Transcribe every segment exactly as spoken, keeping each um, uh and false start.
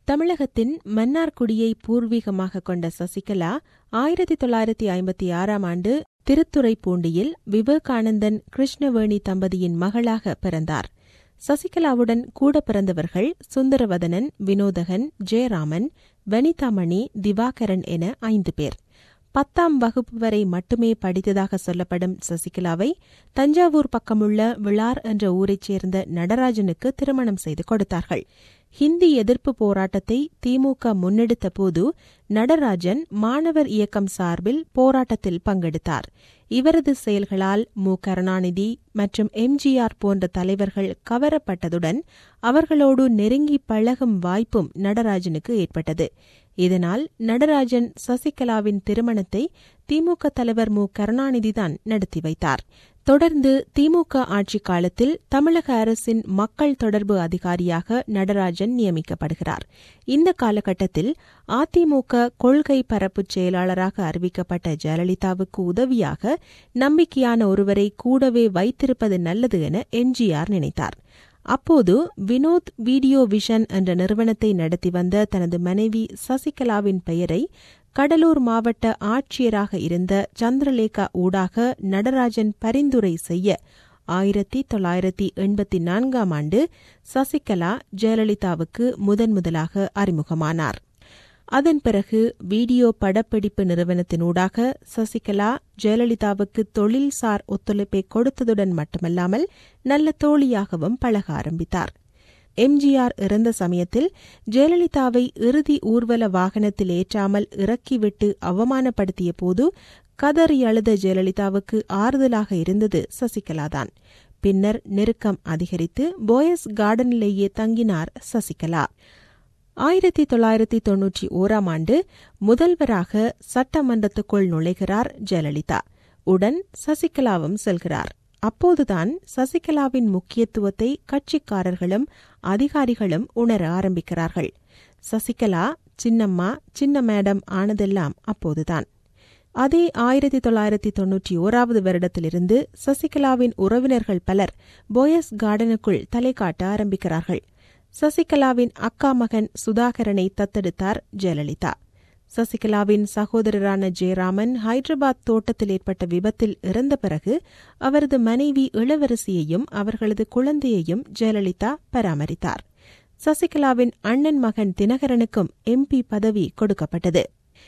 தமிழகத்தின் மன்னார்குடியை பூர்வீகமாக கொண்ட சசிகலா ஆயிரத்தி தொள்ளாயிரத்தி ஐம்பத்தி ஆறாம் ஆண்டு திருத்துறைப்பூண்டியில் விவேகானந்தன் கிருஷ்ணவேணி தம்பதியின் மகளாக பிறந்தார். சசிகலாவுடன் கூட பிறந்தவர்கள் சுந்தரவதனன், வினோதகன், ஜெயராமன், வனிதாமணி, திவாகரன் என ஐந்து பேர். பத்தாம் வகுப்பு வரை மட்டுமே படித்ததாக சொல்லப்படும் சசிகலாவை தஞ்சாவூர் பக்கமுள்ள விளார் என்ற ஊரைச் சேர்ந்த நடராஜனுக்கு திருமணம் செய்து கொடுத்தார்கள். ஹிந்தி எதிர்ப்பு போராட்டத்தை திமுக முன்னெடுத்த போது நடராஜன் மாணவர் இயக்கம் சார்பில் போராட்டத்தில் பங்கெடுத்தார். இவரது செயல்களால் மு கருணாநிதி மற்றும் எம்ஜிஆர் போன்ற தலைவர்கள் கவரப்பட்டதுடன் அவர்களோடு நெருங்கி பழகும் வாய்ப்பும் நடராஜனுக்கு ஏற்பட்டது. இதனால் நடராஜன் சசிகலாவின் திருமணத்தை திமுக தலைவர் மு கருணாநிதிதான் நடத்தி வைத்தார். தொடர்ந்து திமுக ஆட்சிக் காலத்தில் தமிழக அரசின் மக்கள் தொடர்பு அதிகாரியாக நடராஜன் நியமிக்கப்படுகிறார். இந்த காலகட்டத்தில் அதிமுக கொள்கை பரப்பு செயலாளராக அறிவிக்கப்பட்ட ஜெயலலிதாவுக்கு உதவியாக நம்பிக்கையான ஒருவரை கூடவே வைத்திருப்பது நல்லது என எம்ஜிஆர் நினைத்தார். அப்போது வினோத் வீடியோ விஷன் என்ற நிறுவனத்தை நடத்தி வந்த தனது மனைவி சசிகலாவின் பெயரை கடலூர் மாவட்ட ஆட்சியராக இருந்த சந்திரலேகா ஊடாக நடராஜன் பரிந்துரை செய்ய ஆயிரத்தி தொள்ளாயிரத்தி எண்பத்தி நான்காம் ஆண்டு சசிகலா ஜெயலலிதாவுக்கு முதன் முதலாக அறிமுகமானார். அதன் பிறகு வீடியோ படப்பிடிப்பு நிறுவனத்தினூடாக சசிகலா ஜெயலலிதாவுக்கு தொழில்சார் ஒத்துழைப்பை கொடுத்ததுடன் மட்டுமல்லாமல் நல்ல தோழியாகவும் பழக ஆரம்பித்தார். எம்ஜிஆர் இறந்த சமயத்தில் ஜெயலலிதாவை இறுதி ஊர்வல வாகனத்தில் ஏற்றாமல் இறக்கிவிட்டு அவமானப்படுத்திய போது கதறி அழுத ஜெயலலிதாவுக்கு ஆறுதலாக இருந்தது சசிகலாதான். பின்னர் நெருக்கம் அதிகரித்து போயஸ் கார்டனிலேயே தங்கினார் சசிகலா. ஆயிரத்தி தொள்ளாயிரத்தி தொன்னூற்றி ஓராம் ஆண்டு முதல்வராக சட்டமன்றத்துக்குள் நுழைகிறார் ஜெயலலிதா. உடன் சசிகலாவும் செல்கிறார். அப்போதுதான் சசிகலாவின் முக்கியத்துவத்தை கட்சிக்காரர்களும் அதிகாரிகளும் உணர ஆரம்பிக்கிறார்கள். சசிகலா சின்னம்மா, சின்ன மேடம் ஆனதெல்லாம் அப்போதுதான். அதே ஆயிரத்தி தொள்ளாயிரத்தி தொன்னூற்றி ஓராவது வருடத்திலிருந்து சசிகலாவின் உறவினர்கள் பலர் போயஸ் கார்டனுக்குள் தலை காட்ட ஆரம்பிக்கிறார்கள். சசிகலாவின் அக்கா மகன் சுதாகரனை தத்தெடுத்தார் ஜெயலலிதா. சசிகலாவின் சகோதரரான ஜெயராமன் ஹைதராபாத் தோட்டத்தில் ஏற்பட்ட விபத்தில் இறந்த பிறகு அவரது மனைவி இளவரசியையும் அவர்களது குழந்தையையும் ஜெயலலிதா பராமரித்தார். சசிகலாவின் அண்ணன் மகன் தினகரனுக்கும் எம்பி பதவி கொடுக்கப்பட்டது.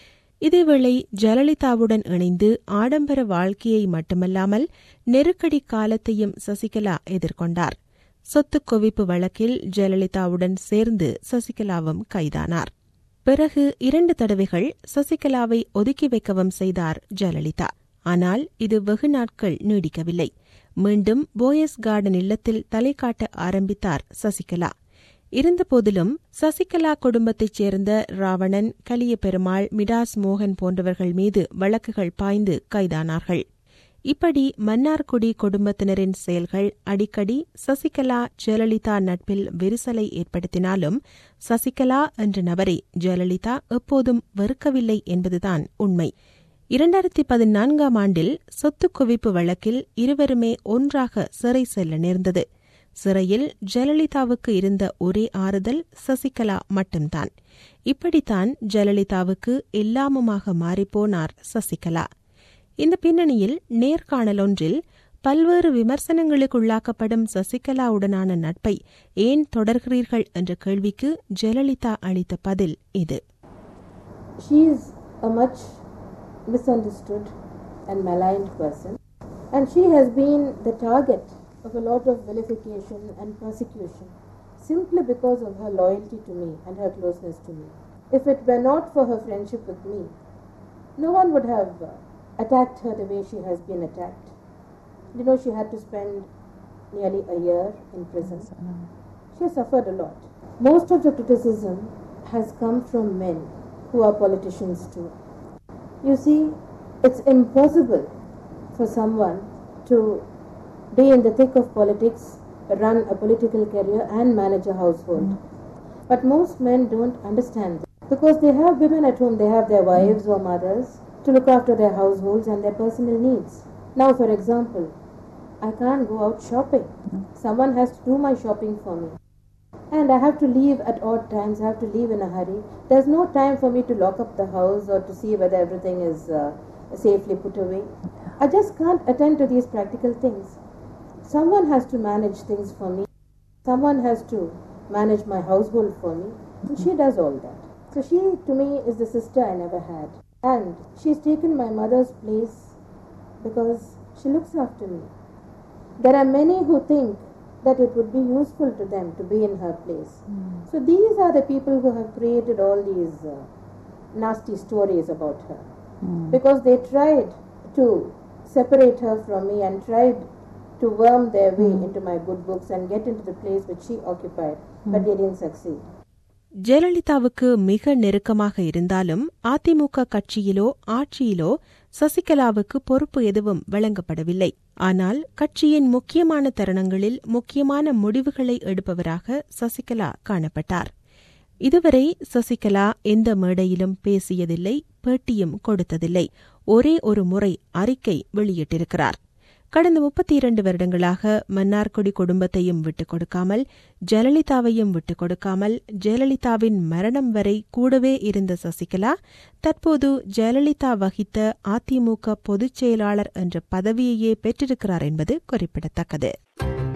இதேவேளை ஜெயலலிதாவுடன் இணைந்து ஆடம்பர வாழ்க்கையை மட்டுமல்லாமல் நெருக்கடி காலத்தையும் சசிகலா எதிர்கொண்டார். சொத்து குவிப்பு வழக்கில் ஜெயலலிதாவுடன் சேர்ந்து சசிகலாவும் கைதானார். பிறகு இரண்டு தடவைகள் சசிகலாவை ஒதுக்கி வைக்கவும் செய்தார் ஜெயலலிதா. ஆனால் இது வெகு நாட்கள் நீடிக்கவில்லை. மீண்டும் போயஸ் கார்டன் இல்லத்தில் தலை காட்ட ஆரம்பித்தார் சசிகலா. இருந்தபோதிலும் சசிகலா குடும்பத்தைச் சேர்ந்த ராவணன், கலிய பெருமாள், மிடாஸ் மோகன் போன்றவர்கள் மீது வழக்குகள் பாய்ந்து கைதானார்கள். இப்படி மன்னார்குடி குடும்பத்தினரின் செயல்கள் அடிக்கடி சசிகலா ஜெயலலிதா நட்பில் விரிசலை ஏற்படுத்தினாலும் சசிகலா என்ற நபரை ஜெயலலிதா எப்போதும் வெறுக்கவில்லை என்பதுதான் உண்மை. இரண்டாயிரத்தி பதினான்காம் ஆண்டில் சொத்து குவிப்பு வழக்கில் இருவருமே ஒன்றாக சிறை செல்ல நேர்ந்தது. சிறையில் ஜெயலலிதாவுக்கு இருந்த ஒரே ஆறுதல் சசிகலா மட்டும்தான். இப்படித்தான் ஜெயலலிதாவுக்கு எல்லாமுமாக மாறிப்போனார் சசிகலா. இந்த பின்னணியில் நேர்காணல் ஒன்றில் பல்வேறு விமர்சனங்களுக்குள்ளாக்கப்படும் சசிகலாவுடனான நட்பை ஏன் தொடர்கிறீர்கள் என்ற கேள்விக்கு ஜெயலலிதா அளித்த பதில் இது. She is a much misunderstood and maligned person, and she has been the target of a lot of vilification and persecution simply because of her loyalty to me and her closeness to me. If it were not for her friendship with me, no one would have uh, attacked her the way she has been attacked. You know, she had to spend nearly a year in prison. She has suffered a lot. Most of the criticism has come from men who are politicians too. You see, it's impossible for someone to be in the thick of politics, run a political career and manage a household. But most men don't understand this because they have women at home. They have their wives or mothers to look after their households and their personal needs. Now, for example, I can't go out shopping. Someone has to do my shopping for me. and I have to leave at odd times, I have to leave in a hurry. There's no time for me to lock up the house or to see whether everything is uh, safely put away. I just can't attend to these practical things. Someone has to manage things for me. Someone has to manage my household for me, and she does all that. So she, to me, is the sister I never had. And she's taken my mother's place because she looks after me. There are many who think that it would be useful to them to be in her place. Mm. So these are the people who have created all these uh, nasty stories about her. Mm. Because they tried to separate her from me and tried to worm their way mm. into my good books and get into the place which she occupied, mm. but they didn't succeed. ஜெயலலிதாவுக்கு மிக நெருக்கமாக இருந்தாலும் அதிமுக கட்சியிலோ ஆட்சியிலோ சசிகலாவுக்கு பொறுப்பு எதுவும் வழங்கப்படவில்லை. ஆனால் கட்சியின் முக்கியமான தருணங்களில் முக்கியமான முடிவுகளை எடுப்பவராக சசிகலா காணப்பட்டார். இதுவரை சசிகலா எந்த மேடையிலும் பேசியதில்லை, பேட்டியும் கொடுத்ததில்லை. ஒரே ஒரு முறை அறிக்கை வெளியிட்டிருக்கிறார். கடந்த முப்பத்தி இரண்டு வருடங்களாக மன்னார்குடி குடும்பத்தையும் விட்டுக் கொடுக்காமல், ஜெயலலிதாவையும் விட்டுக் கொடுக்காமல், ஜெயலலிதாவின் மரணம் வரை கூடவே இருந்த சசிகலா தற்போது ஜெயலலிதா வகித்த அதிமுக பொதுச் செயலாளர் என்ற பதவியையே பெற்றிருக்கிறார் என்பது குறிப்பிடத்தக்கது.